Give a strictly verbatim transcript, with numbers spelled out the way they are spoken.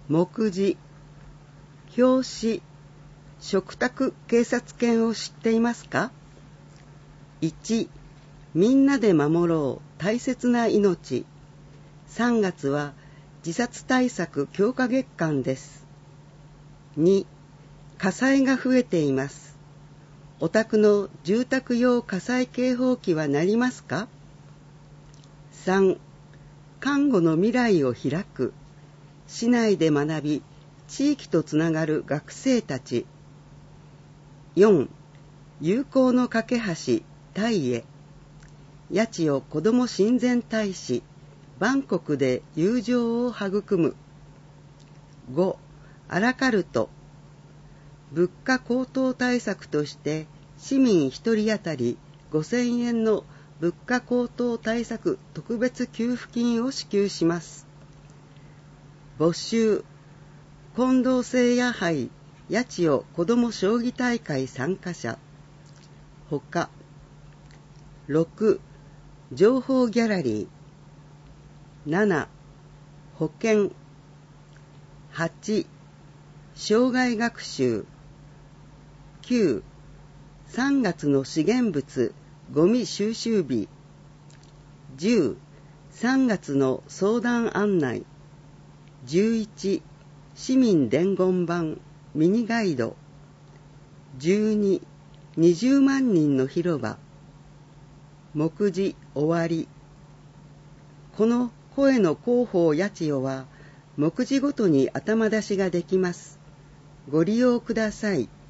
目次、表紙、嘱託警察犬を知っていますか？いち、みんなで守ろう大切な命。さんがつは自殺対策強化月間です。に、火災が増えています。お宅の住宅用火災警報器は鳴りますか？さん、看護の未来を開く。市内で学び、地域とつながる学生たち。よん、友好の架け橋、タイへ。八千代子ども親善大使、バンコクで友情を育む。ご、アラカルト。物価高騰対策として市民ひとり当たりごせんえんの物価高騰対策特別給付金を支給します。募集、近藤聖夜杯八千代子ども将棋大会参加者。ほか。ろく、情報ギャラリー。なな、保険。はち、生涯学習。きゅう、さんがつの資源物ゴミ収集日。じゅう、さんがつの相談案内。じゅういち、市民伝言板ミニガイド。じゅうに、にじゅうまんにんの広場。目次終わり。この声の広報八千代は目次ごとに頭出しができます。ご利用ください。